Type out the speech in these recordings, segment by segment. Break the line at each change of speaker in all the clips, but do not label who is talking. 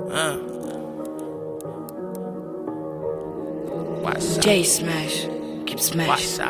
J Smash, keep smashing.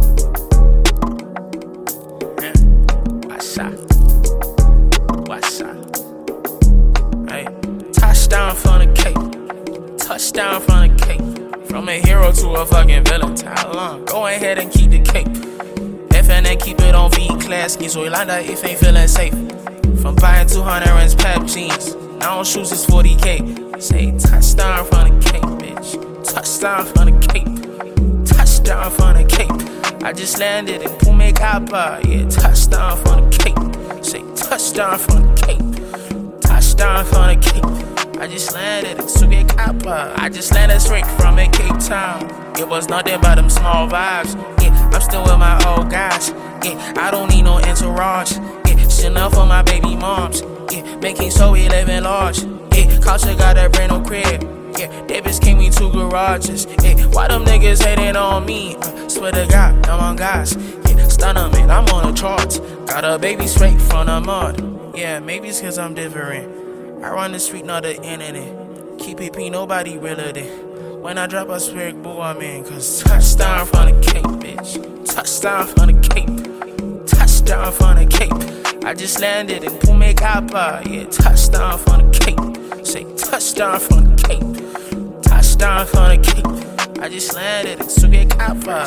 What's up? Hey, touchdown from the Cape. Touchdown from the Cape. From a hero to a fucking villain. How long? Go ahead and keep the cape. FNA keep it on V-class. So Yolanda if ain't feeling safe. From buying 200 rands Pep jeans. Now on shoes is 40K. Say touchdown from the Cape, bitch. Touchdown from the Cape. Touchdown from the Cape. I just landed in Pumekapa. Yeah, touchdown from the Cape. Say touchdown from the Cape. Touchdown from the Cape. I just landed in Sugekapa. I just landed straight from a Cape Town. It was nothing but them small vibes. Yeah, I'm still with my old guys. Yeah, I don't need no entourage. Yeah, Chanel for my baby moms. Yeah, making so we living large. Yeah, culture got a brand new crib. Yeah, they bitch came me 2 garages. Yeah, why them niggas hating on me? Swear to God, I'm on guys. Yeah, stun them and I'm on the charts. Got a baby straight from the mud. Yeah, maybe it's cause I'm different. I run the street, not the internet. Keep it P, nobody realer than. When I drop a spirit, boo, I'm in. Cause touchdown from the Cape, bitch. Touchdown from the Cape. Touchdown from the Cape. I just landed in Pumekapa. Yeah, touchdown from the Cape. Say touchdown from the Cape. Touchdown from the Cape. I just landed in Sugekapa.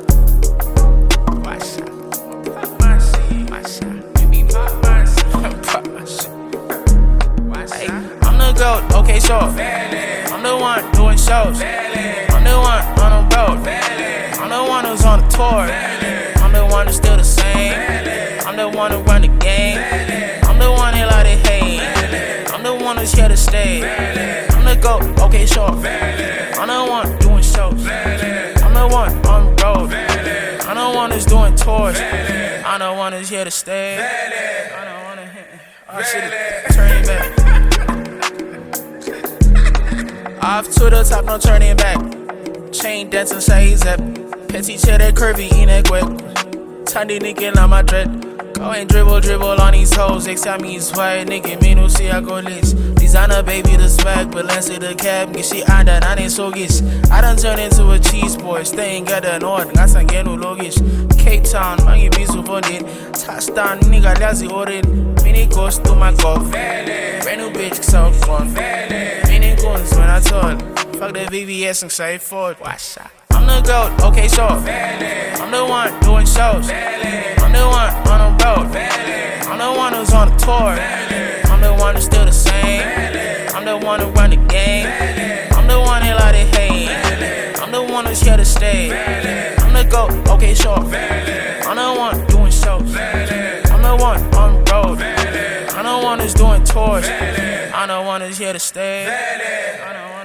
Watch out. Pop my shit. Watch out. You be pop my shit. Pop my shit. Hey, I'm the GOAT, okay, sure. I'm the one doing shows. I'm the one on the road. I'm the one who's on the tour. I'm the one who's still the same. I'm the one who run the game. I'm the one that like to hate. I'm the one who's here to stay. I'm the GOAT, okay, sure. I'm the one doing shows. I'm the one on the road. I'm the one who's doing tours. I'm the one who's here to stay. I'm the one that hit. I should turn it back. Off to the top, no turning back. Chain dancing, say he's at. Petty cheddar, curvy, inequate. Tiny nigga on my dread. Go and dribble on these hoes. Examine's white, nigga, me no see I go lit. Designer, baby, the swag, balance the cab. Get she on that, I ain't so gis. I done turned into a cheese boy. Staying at the north, got some get no logish. Cape Town, man, you be so bonded. Touchdown, nigga, that's the order. Mini goes to my golf. Brand new bitch, so gone. Mini guns when I told. Fuck the VVS and say forward. Watch out. I'm the GOAT, okay, sure. I'm the one doing shows. I'm the one on the road. I'm the one who's on the tour. I'm the one who's still the same. I'm the one who run the game. I'm the one that like to hate. I'm the one who's here to stay. I'm the GOAT, okay, sure. I'm the one doing shows. I'm the one on the road. I'm the one who's doing tours. I'm the one who's here to stay.